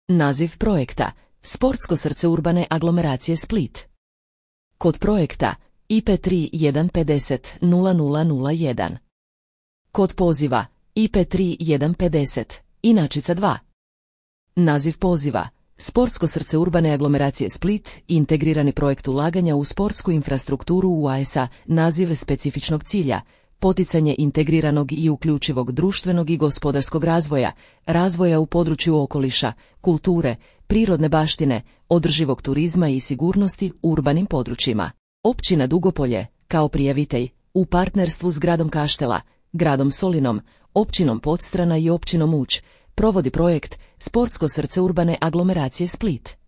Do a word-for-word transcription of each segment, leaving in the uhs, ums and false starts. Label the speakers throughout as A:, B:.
A: Naziv projekta: Sportsko srce urbane aglomeracije Split. Kod projekta: I P tri jedan pedeset nula nula nula jedan. Kod poziva: I P tri jedan pedeset, inačica dva. Naziv poziva: Sportsko srce urbane aglomeracije Split, integrirani projekt ulaganja u sportsku infrastrukturu U A S A, naziv specifičnog cilja: poticanje integriranog i uključivog društvenog i gospodarskog razvoja, razvoja u području okoliša, kulture, prirodne baštine, održivog turizma i sigurnosti u urbanim područjima. Općina Dugopolje, kao prijavitelj, u partnerstvu s gradom Kaštela, gradom Solinom, općinom Podstrana i općinom Muć, provodi projekt Sportsko srce urbane aglomeracije Split.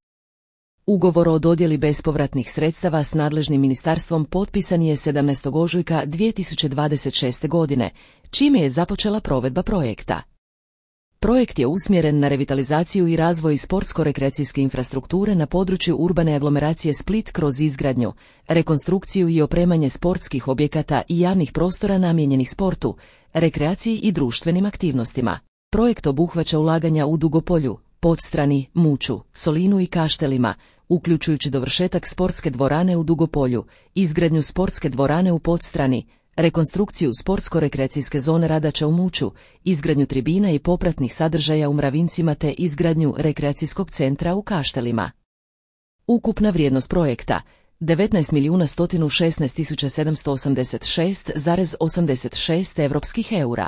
A: Ugovor o dodjeli bespovratnih sredstava s nadležnim ministarstvom potpisan je sedamnaestog ožujka dvije tisuće dvadeset šeste. godine, čime je započela provedba projekta. Projekt je usmjeren na revitalizaciju i razvoj sportsko-rekreacijske infrastrukture na području urbane aglomeracije Split kroz izgradnju, rekonstrukciju i opremanje sportskih objekata i javnih prostora namijenjenih sportu, rekreaciji i društvenim aktivnostima. Projekt obuhvaća ulaganja u Dugopolju, Podstrani, Muću, Solinu i Kaštelima, uključujući dovršetak sportske dvorane u Dugopolju, izgradnju sportske dvorane u Podstrani, rekonstrukciju sportsko-rekreacijske zone Radača u Muću, izgradnju tribina i popratnih sadržaja u Mravincima te izgradnju rekreacijskog centra u Kaštelima. Ukupna vrijednost projekta: devetnaest milijuna sto šesnaest tisuća sedamsto osamdeset šest zarez osamdeset šest europskih eura.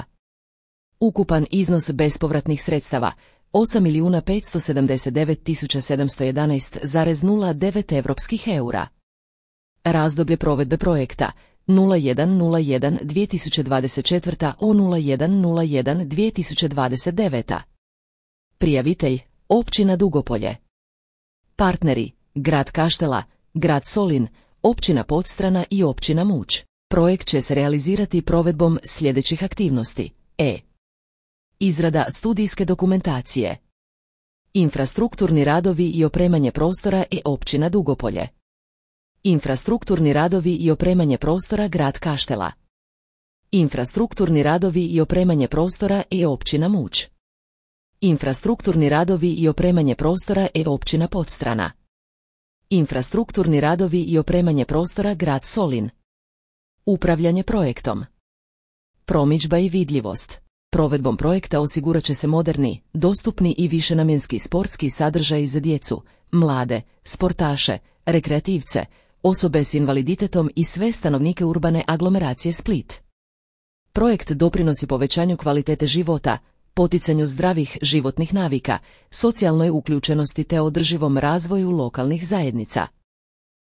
A: Ukupan iznos bespovratnih sredstava: osam milijuna petsto sedamdeset devet tisuća sedamsto jedanaest zarez nula devet europskih eura. Razdoblje provedbe projekta: nula jedan nula jedan dvije tisuće dvadeset četvrta o nula jedan nula jedan dvije tisuće dvadeset deveta. Prijavitelj: općina Dugopolje. Partneri: grad Kaštela, grad Solin, općina Podstrana i općina Muć. Projekt će se realizirati provedbom sljedećih aktivnosti: e. Izrada studijske dokumentacije. Infrastrukturni radovi i opremanje prostora e općina Dugopolje. Infrastrukturni radovi i opremanje prostora grad Kaštela. Infrastrukturni radovi i opremanje prostora e općina Muć. Infrastrukturni radovi i opremanje prostora e općina Podstrana. Infrastrukturni radovi i opremanje prostora grad Solin. Upravljanje projektom. Promidžba i vidljivost. Provedbom projekta osigurat će se moderni, dostupni i višenamjenski sportski sadržaji za djecu, mlade, sportaše, rekreativce, osobe s invaliditetom i sve stanovnike urbane aglomeracije Split. Projekt doprinosi povećanju kvalitete života, poticanju zdravih životnih navika, socijalnoj uključenosti te održivom razvoju lokalnih zajednica.